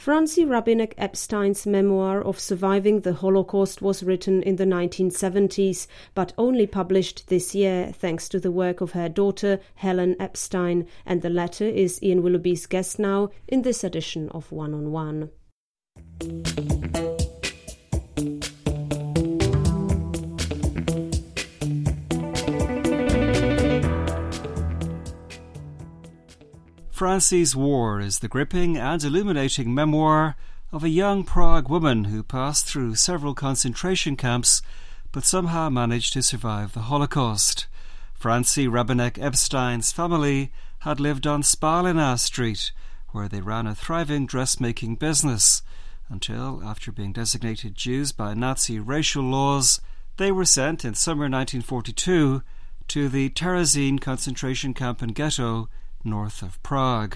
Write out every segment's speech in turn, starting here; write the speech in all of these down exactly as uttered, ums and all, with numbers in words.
Francie Rabinek-Epstein's memoir of surviving the Holocaust was written in the nineteen seventies, but only published this year thanks to the work of her daughter Helen Epstein, and the latter is Ian Willoughby's guest now in this edition of One on One. Francie's War is the gripping and illuminating memoir of a young Prague woman who passed through several concentration camps but somehow managed to survive the Holocaust. Francie Rabinek-Epstein's family had lived on Spalina Street, where they ran a thriving dressmaking business, until, after being designated Jews by Nazi racial laws, they were sent in summer nineteen forty-two to the Terezín concentration camp and ghetto north of Prague.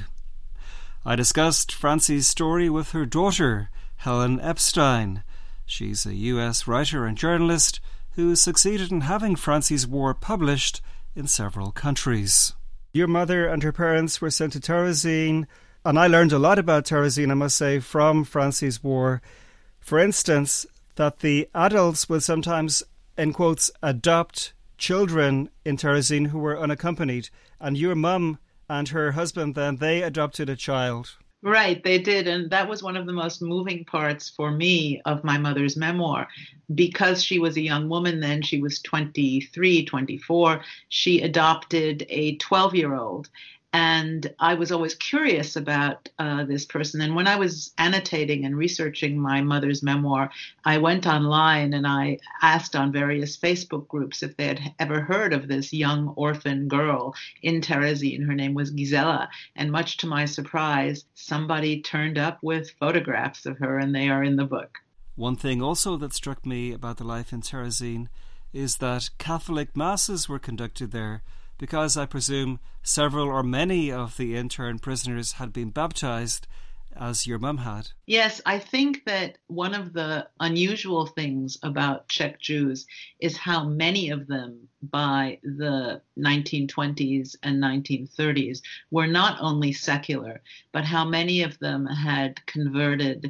I discussed Francie's story with her daughter, Helen Epstein. She's a U S writer and journalist who succeeded in having Francie's War published in several countries. Your mother and her parents were sent to Terezín, and I learned a lot about Terezín, I must say, from Francie's War. For instance, that the adults would sometimes, in quotes, adopt children in Terezín who were unaccompanied, and your mum and her husband, then, they adopted a child. Right, they did. And that was one of the most moving parts for me of my mother's memoir. Because she was a young woman then, she was twenty-three, twenty-four, she adopted a twelve-year-old. And I was always curious about uh, this person. And when I was annotating and researching my mother's memoir, I went online and I asked on various Facebook groups if they had ever heard of this young orphan girl in Terezín. Her name was Gisela. And much to my surprise, somebody turned up with photographs of her, and they are in the book. One thing also that struck me about the life in Terezín is that Catholic masses were conducted there, because I presume several or many of the intern prisoners had been baptized, as your mum had. Yes, I think that one of the unusual things about Czech Jews is how many of them by the nineteen twenties and nineteen thirties were not only secular, but how many of them had converted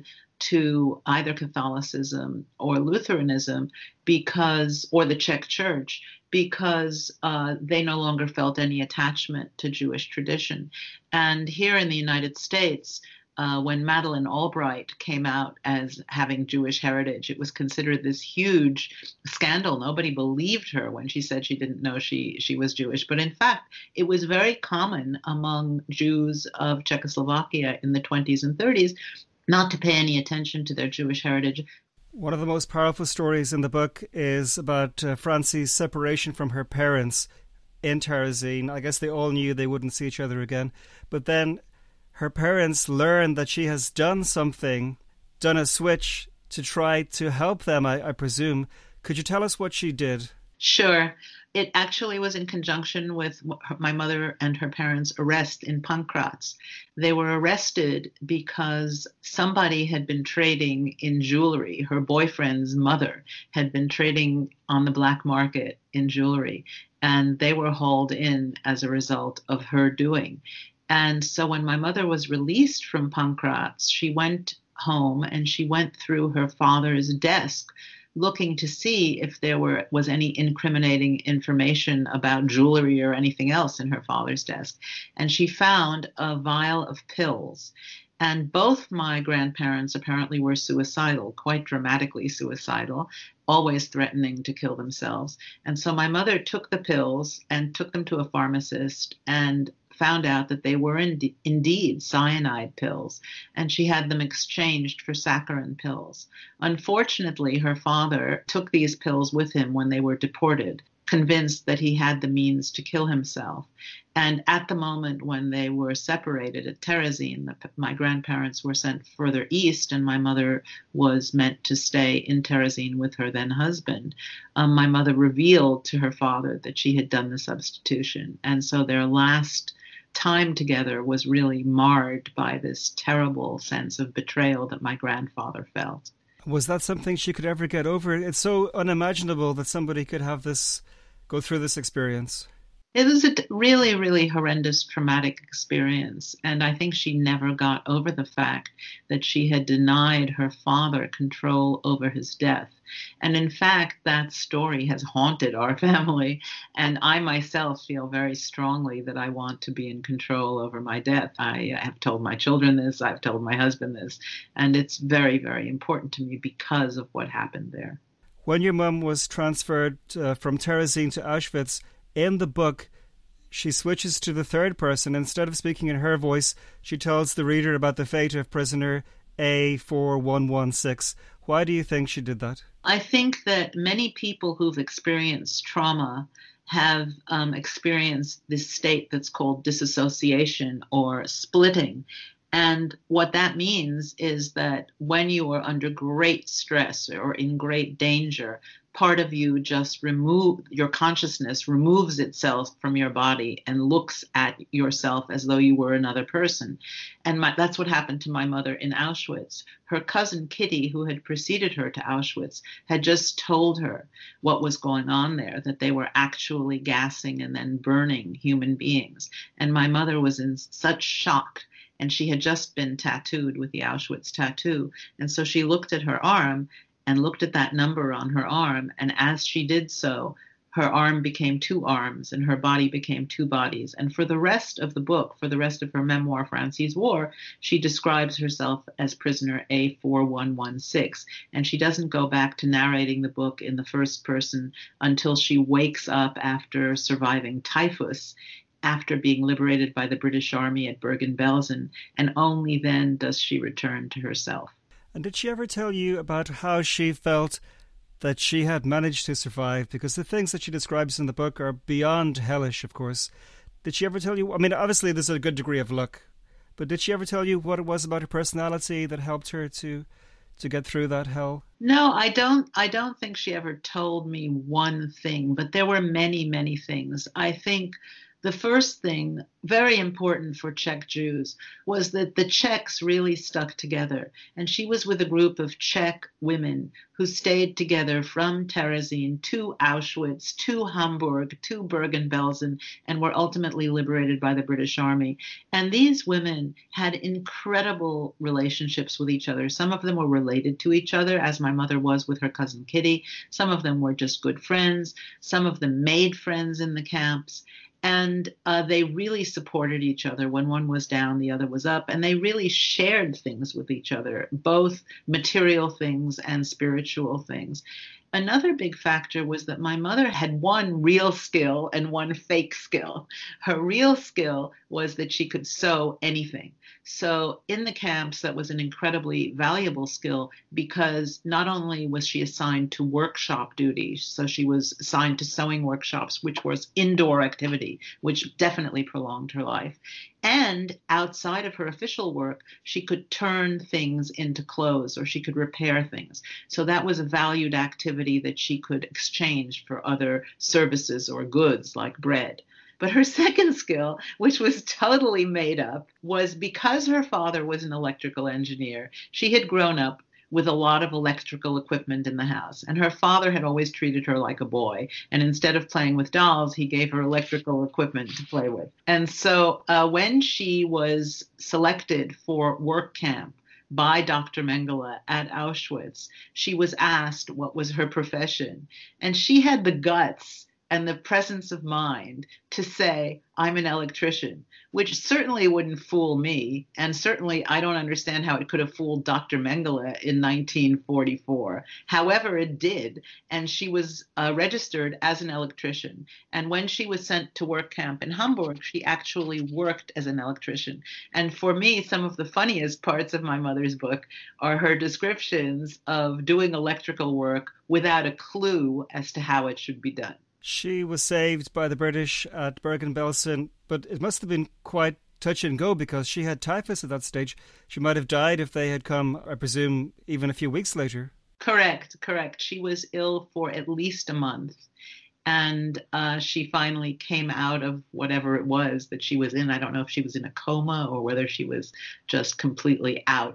to either Catholicism or Lutheranism because, or the Czech Church, because uh, they no longer felt any attachment to Jewish tradition. And here in the United States, uh, when Madeleine Albright came out as having Jewish heritage, it was considered this huge scandal. Nobody believed her when she said she didn't know she, she was Jewish. But in fact, it was very common among Jews of Czechoslovakia in the twenties and thirties not to pay any attention to their Jewish heritage. One of the most powerful stories in the book is about uh, Francie's separation from her parents in Terezín. I guess they all knew they wouldn't see each other again. But then her parents learn that she has done something, done a switch to try to help them, I, I presume. Could you tell us what she did? Sure. It actually was in conjunction with my mother and her parents' arrest in Pankratz. They were arrested because somebody had been trading in jewelry. Her boyfriend's mother had been trading on the black market in jewelry, and they were hauled in as a result of her doing. And so when my mother was released from Pankratz, she went home and she went through her father's desk looking to see if there were was any incriminating information about jewelry or anything else in her father's desk. And she found a vial of pills. And both my grandparents apparently were suicidal, quite dramatically suicidal, always threatening to kill themselves. And so my mother took the pills and took them to a pharmacist and found out that they were in, indeed cyanide pills, and she had them exchanged for saccharin pills. Unfortunately, her father took these pills with him when they were deported, convinced that he had the means to kill himself. And at the moment when they were separated at Terezín, the, my grandparents were sent further east, and my mother was meant to stay in Terezín with her then husband. Um, my mother revealed to her father that she had done the substitution. And so their last time together was really marred by this terrible sense of betrayal that my grandfather felt. Was that something she could ever get over? It's so unimaginable that somebody could have this, go through this experience. It was a really, really horrendous traumatic experience. And I think she never got over the fact that she had denied her father control over his death. And in fact, that story has haunted our family. And I myself feel very strongly that I want to be in control over my death. I have told my children this, I've told my husband this, and it's very, very important to me because of what happened there. When your mum was transferred uh, from Terezin to Auschwitz, in the book, she switches to the third person. Instead of speaking in her voice, she tells the reader about the fate of prisoner A four one one six. Why do you think she did that? I think that many people who've experienced trauma have um, experienced this state that's called disassociation or splitting. And what that means is that when you are under great stress or in great danger, part of you just remove your consciousness removes itself from your body and looks at yourself as though you were another person. And my, that's what happened to my mother in Auschwitz. Her cousin Kitty, who had preceded her to Auschwitz, had just told her what was going on there, that they were actually gassing and then burning human beings. And my mother was in such shock. And she had just been tattooed with the Auschwitz tattoo. And so she looked at her arm and looked at that number on her arm. And as she did so, her arm became two arms and her body became two bodies. And for the rest of the book, for the rest of her memoir, Francie's War, she describes herself as prisoner A four one one six. And she doesn't go back to narrating the book in the first person until she wakes up after surviving typhus, after being liberated by the British Army at Bergen-Belsen, and only then does she return to herself. And did she ever tell you about how she felt that she had managed to survive? Because the things that she describes in the book are beyond hellish, of course. Did she ever tell you, I mean, obviously there's a good degree of luck, but did she ever tell you what it was about her personality that helped her to to get through that hell? No, I don't I don't think she ever told me one thing, but there were many, many things. I think the first thing, very important for Czech Jews, was that the Czechs really stuck together. And she was with a group of Czech women who stayed together from Terezin to Auschwitz, to Hamburg, to Bergen-Belsen, and were ultimately liberated by the British Army. And these women had incredible relationships with each other. Some of them were related to each other, as my mother was with her cousin Kitty. Some of them were just good friends. Some of them made friends in the camps. And uh, they really supported each other. When one was down, the other was up. And they really shared things with each other, both material things and spiritual things. Another big factor was that my mother had one real skill and one fake skill. Her real skill was that she could sew anything. So in the camps, that was an incredibly valuable skill because not only was she assigned to workshop duties, so she was assigned to sewing workshops, which was indoor activity, which definitely prolonged her life. And outside of her official work, she could turn things into clothes or she could repair things. So that was a valued activity that she could exchange for other services or goods like bread. But her second skill, which was totally made up, was because her father was an electrical engineer, she had grown up with a lot of electrical equipment in the house. And her father had always treated her like a boy. And instead of playing with dolls, he gave her electrical equipment to play with. And so uh, when she was selected for work camp by Doctor Mengele at Auschwitz, she was asked what was her profession. And she had the guts and the presence of mind to say, I'm an electrician, which certainly wouldn't fool me. And certainly I don't understand how it could have fooled Doctor Mengele in nineteen forty-four. However, it did. And she was uh, registered as an electrician. And when she was sent to work camp in Hamburg, she actually worked as an electrician. And for me, some of the funniest parts of my mother's book are her descriptions of doing electrical work without a clue as to how it should be done. She was saved by the British at Bergen-Belsen, but it must have been quite touch and go because she had typhus at that stage. She might have died if they had come, I presume, even a few weeks later. Correct, correct. She was ill for at least a month. And uh, she finally came out of whatever it was that she was in. I don't know if she was in a coma or whether she was just completely out.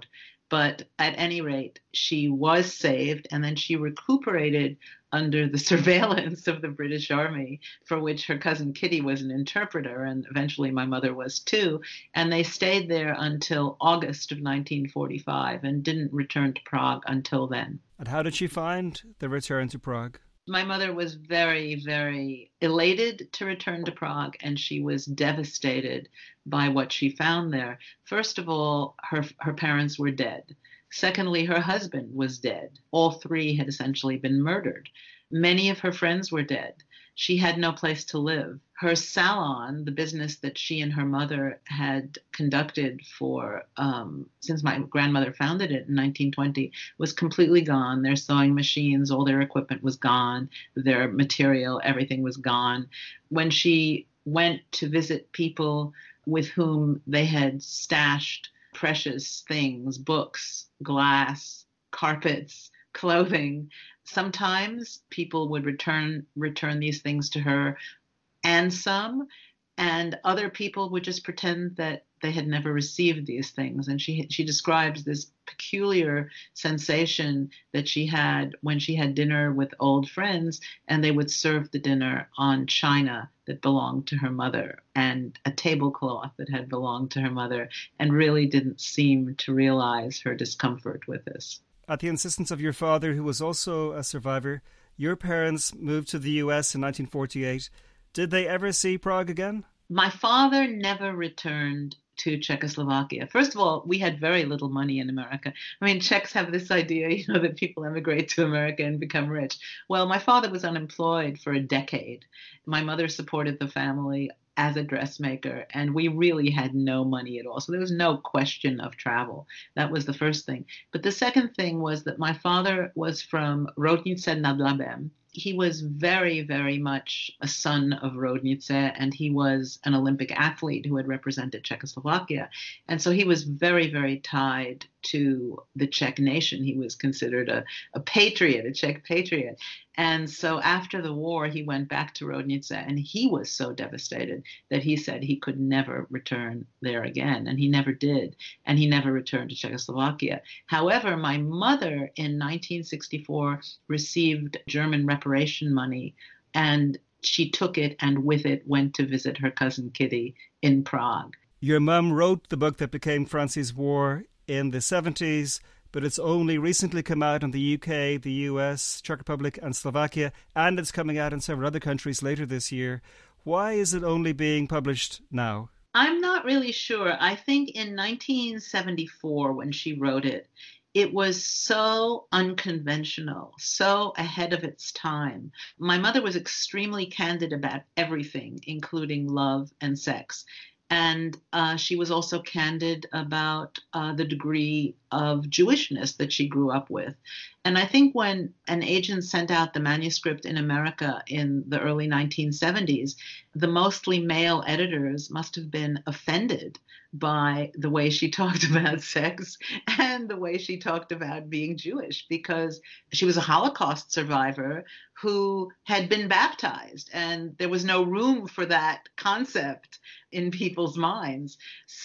But at any rate, she was saved, and then she recuperated under the surveillance of the British Army, for which her cousin Kitty was an interpreter, and eventually my mother was too. And they stayed there until August of nineteen forty-five and didn't return to Prague until then. And how did she find the return to Prague? My mother was very, very elated to return to Prague, and she was devastated by what she found there. First of all, her her parents were dead. Secondly, her husband was dead. All three had essentially been murdered. Many of her friends were dead. She had no place to live. Her salon, the business that she and her mother had conducted for um, since my grandmother founded it in nineteen twenty, was completely gone. Their sewing machines, all their equipment was gone. Their material, everything was gone. When she went to visit people with whom they had stashed precious things, books, glass, carpets, clothing, sometimes people would return return these things to her, and some, and other people would just pretend that they had never received these things. And she she describes this peculiar sensation that she had when she had dinner with old friends, and they would serve the dinner on china that belonged to her mother and a tablecloth that had belonged to her mother, and really didn't seem to realize her discomfort with this. At the insistence of your father, who was also a survivor, your parents moved to the U S in nineteen forty-eight. Did they ever see Prague again? My father never returned to Czechoslovakia. First of all, we had very little money in America. I mean, Czechs have this idea, you know, that people emigrate to America and become rich. Well, my father was unemployed for a decade. My mother supported the family as a dressmaker, and we really had no money at all. So there was no question of travel. That was the first thing. But the second thing was that my father was from Roudnice nad Labem. He was very, very much a son of Roudnice, and he was an Olympic athlete who had represented Czechoslovakia. And so he was very, very tied to the Czech nation. He was considered a, a patriot, a Czech patriot. And so after the war, he went back to Roudnice, and he was so devastated that he said he could never return there again. And he never did. And he never returned to Czechoslovakia. However, my mother in nineteen sixty-four received German reparation money, and she took it and with it went to visit her cousin Kitty in Prague. Your mum wrote the book that became France's War in the seventies, but it's only recently come out in the U K, the U S, Czech Republic and Slovakia, and it's coming out in several other countries later this year. Why is it only being published now? I'm not really sure. I think in nineteen seventy-four, when she wrote it, it was so unconventional, so ahead of its time. My mother was extremely candid about everything, including love and sex. And uh, she was also candid about uh, the degree of Jewishness that she grew up with. And I think when an agent sent out the manuscript in America in the early nineteen seventies, the mostly male editors must have been offended by the way she talked about sex and the way she talked about being Jewish, because she was a Holocaust survivor who had been baptized, and there was no room for that concept in people's minds.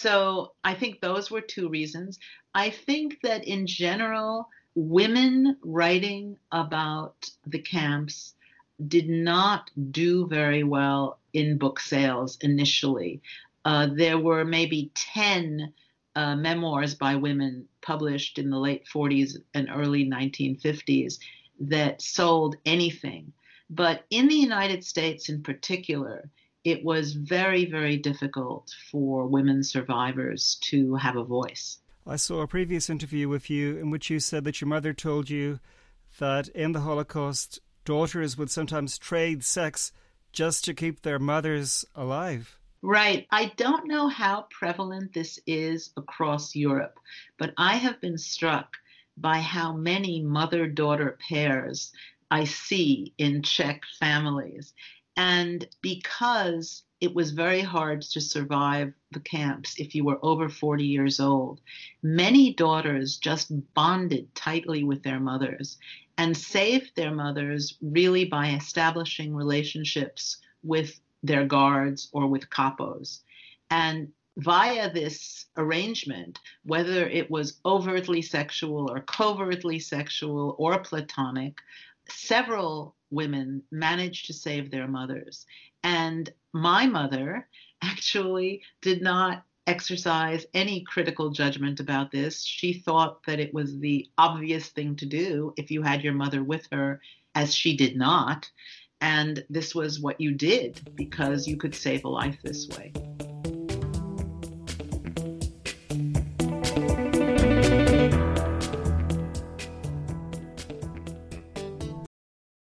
So I think those were two reasons. I think that in general, women writing about the camps did not do very well in book sales initially. Uh, there were maybe ten uh, memoirs by women published in the late forties and early nineteen fifties that sold anything. But in the United States in particular, it was very, very difficult for women survivors to have a voice. I saw a previous interview with you in which you said that your mother told you that in the Holocaust, daughters would sometimes trade sex just to keep their mothers alive. Right. I don't know how prevalent this is across Europe, but I have been struck by how many mother-daughter pairs I see in Czech families. And because it was very hard to survive the camps if you were over forty years old, many daughters just bonded tightly with their mothers and saved their mothers really by establishing relationships with their guards or with capos. And via this arrangement, whether it was overtly sexual or covertly sexual or platonic, several women managed to save their mothers. And my mother actually did not exercise any critical judgment about this. She thought that it was the obvious thing to do if you had your mother with her, as she did not. And this was what you did because you could save a life this way.